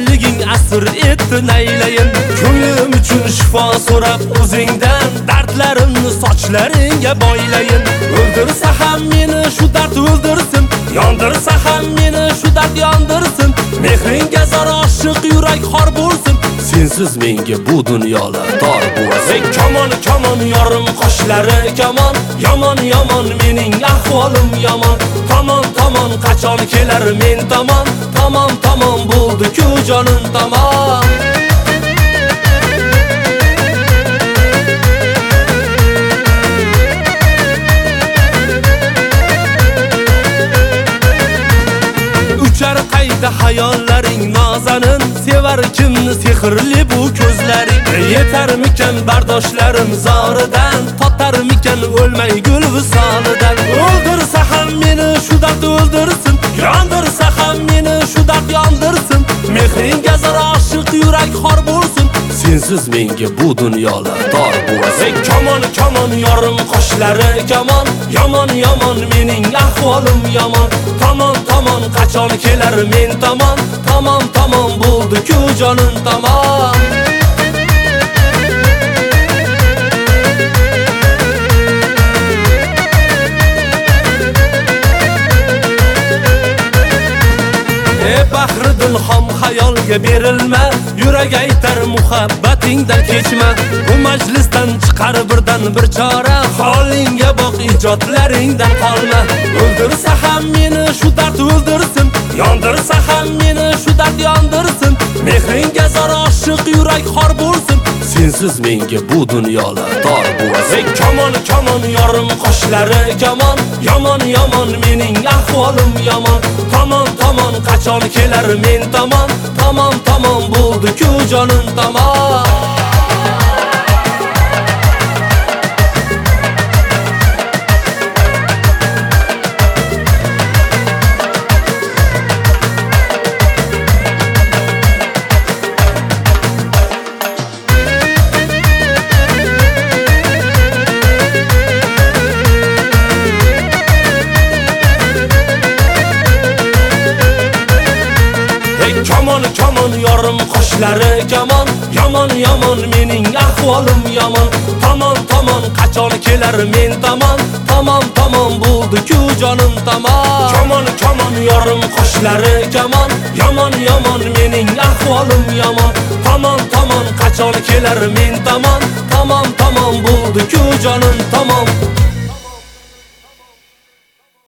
go'zalliging asr etdi naylayin. Ko'nglim uchun shifo so'rab o'zingdan dardlarimni sochlaringga boylayin. O'ldirsa ham meni shu dard o'ldirsin, yondirsa ham meni shu dard yondirsin. Mehringga zor oshiq yurak xor bo'lsin, sensiz menga bu dunyolar tor bo'lsin. Kamon kamon yorim qoshlari kamon, yomon yomon mening ahvolim yomon. Tomon tomon qachon kelar men tomon, tomon tomon bo'ldi-ku jonim tomon. Uchar qayda hayollaring nozanin, sevar kimni sehrli bu ko'zlaring. Yetarmikan bardoshlarim zoridan, totarmikan o'lmay gul visolidan. O'ldirsa ham meni shu dard o'ldirsin, yondirsa ham meni shu dard yondirsin. Mehringga zor oshiq yurak xor bo'lsin, sensiz menga bu dunyolar tor bo'lsin. Kamon kamon yorim qoshlari kamon, yomon yomon mening ahvolim yomon. Tomon tomon qachon kelar men tomon, tomon tomon bo'ldi-ku jonim tomon. Bahri dilhom xayolga berilma, yurak aytar muhabbatingdan kechma. Bu majlisdan chiqar birdan bir chora, holingga boq ijodlaringdan qolma. O'ldirsa ham meni shu dard o'ldirsin, yondirsa ham meni shu dard yondirsin. Mehringga zor oshiq yurak xor bo'lsin, sensiz menga bu dunyolar tor bo'lsin. Kamon kamon yorim qoshlari kamon, yomon yomon mening ahvolim yomon. Tomon tomon qachon kelar men tomon, tomon tomon bo'ldi-ku jonim tomon. Kamon kamon yorim qoshlari kamon, yomon yomon mening ahvolim yomon. Tomon tomon qachon kelar men tomon, tomon tomon bo'ldi-ku jonim tomon. Kamon kamon yorim qoshlari kamon, yomon yomon mening ahvolim yomon. Tomon tomon qachon kelar men tomon, tomon tomon bo'ldi-ku jonim tomon.